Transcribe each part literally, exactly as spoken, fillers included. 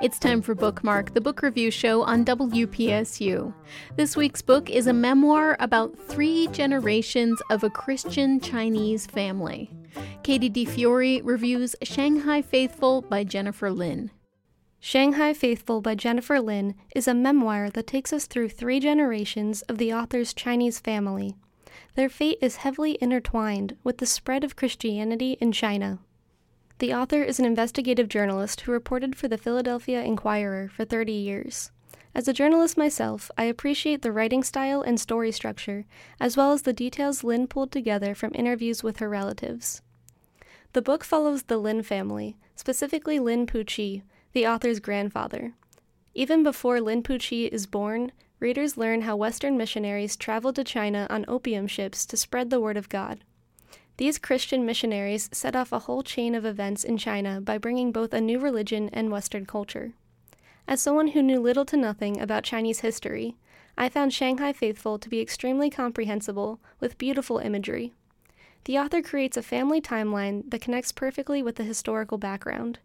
It's time for Bookmark, the book review show on W P S U. This week's book is a memoir about three generations of a Christian Chinese family. Katie DeFiore reviews Shanghai Faithful by Jennifer Lin. Shanghai Faithful by Jennifer Lin is a memoir that takes us through three generations of the author's Chinese family. Their fate is heavily intertwined with the spread of Christianity in China. The author is an investigative journalist who reported for the Philadelphia Inquirer for thirty years. As a journalist myself, I appreciate the writing style and story structure, as well as the details Lin pulled together from interviews with her relatives. The book follows the Lin family, specifically Lin Puqi, the author's grandfather. Even before Lin Puqi is born, readers learn how Western missionaries traveled to China on opium ships to spread the word of God. These Christian missionaries set off a whole chain of events in China by bringing both a new religion and Western culture. As someone who knew little to nothing about Chinese history, I found Shanghai Faithful to be extremely comprehensible, with beautiful imagery. The author creates a family timeline that connects perfectly with the historical background.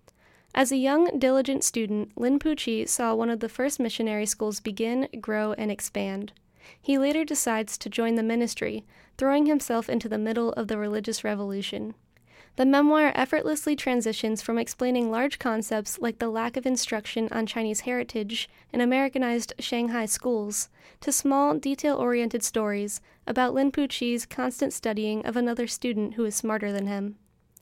As a young, diligent student, Lin Puqi saw one of the first missionary schools begin, grow, and expand. He later decides to join the ministry, throwing himself into the middle of the religious revolution. The memoir effortlessly transitions from explaining large concepts like the lack of instruction on Chinese heritage in Americanized Shanghai schools to small, detail-oriented stories about Lin Puqi's constant studying of another student who is smarter than him.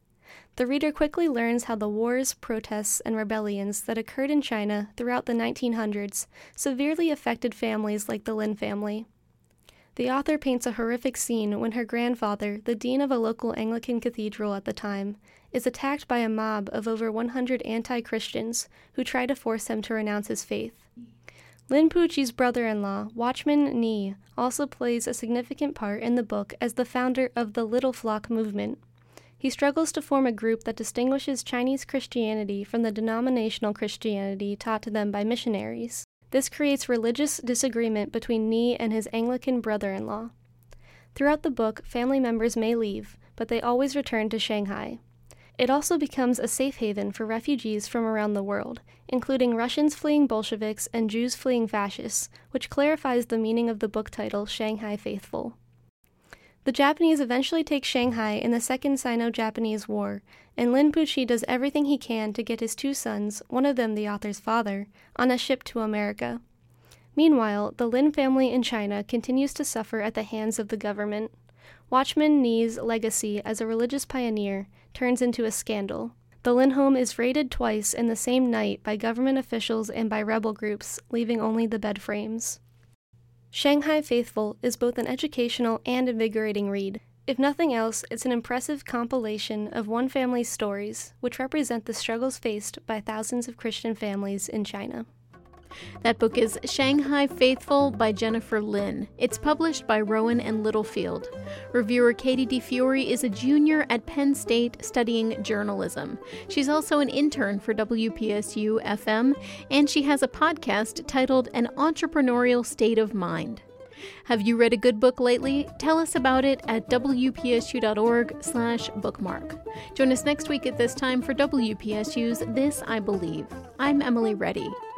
The reader quickly learns how the wars, protests, and rebellions that occurred in China throughout the nineteen hundreds severely affected families like the Lin family. The author paints a horrific scene when her grandfather, the dean of a local Anglican cathedral at the time, is attacked by a mob of over one hundred anti-Christians who try to force him to renounce his faith. Lin Puqi's brother-in-law, Watchman Nee, also plays a significant part in the book as the founder of the Little Flock movement. He struggles to form a group that distinguishes Chinese Christianity from the denominational Christianity taught to them by missionaries. This creates religious disagreement between Nee and his Anglican brother-in-law. Throughout the book, family members may leave, but they always return to Shanghai. It also becomes a safe haven for refugees from around the world, including Russians fleeing Bolsheviks and Jews fleeing fascists, which clarifies the meaning of the book title Shanghai Faithful. The Japanese eventually take Shanghai in the Second Sino-Japanese War, and Lin Puqi does everything he can to get his two sons, one of them the author's father, on a ship to America. Meanwhile, the Lin family in China continues to suffer at the hands of the government. Watchman Nee's legacy as a religious pioneer turns into a scandal. The Lin home is raided twice in the same night by government officials and by rebel groups, leaving only the bed frames. Shanghai Faithful is both an educational and invigorating read. If nothing else, it's an impressive compilation of one family's stories, which represent the struggles faced by thousands of Christian families in China. That book is Shanghai Faithful by Jennifer Lin. It's published by Rowan and Littlefield. Reviewer Katie DeFiore is a junior at Penn State studying journalism. She's also an intern for W P S U F M, and she has a podcast titled An Entrepreneurial State of Mind. Have you read a good book lately? Tell us about it at W P S U dot org slash bookmark. Join us next week at this time for W P S U's This I Believe. I'm Emily Reddy.